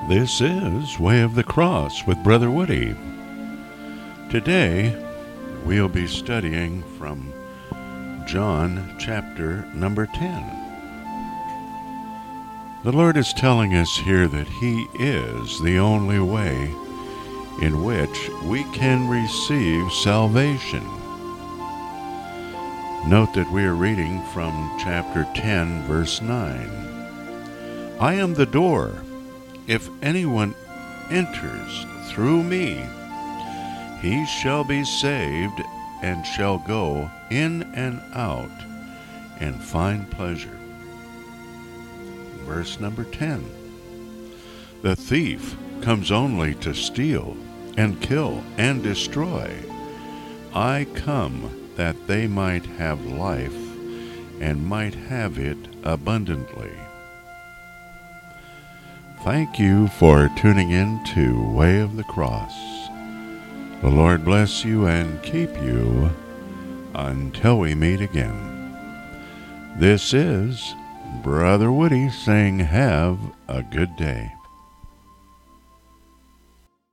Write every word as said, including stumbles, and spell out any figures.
This is Way of the Cross with Brother Woody. Today, we'll be studying from John chapter number ten. The Lord is telling us here that He is the only way in which we can receive salvation. Note that we are reading from chapter ten, verse nine. I am the door. If anyone enters through me, he shall be saved and shall go in and out and find pleasure. Verse number ten. The thief comes only to steal and kill and destroy. I come that they might have life and might have it abundantly. Thank you for tuning in to Way of the Cross. The Lord bless you and keep you until we meet again. This is Brother Woody saying have a good day.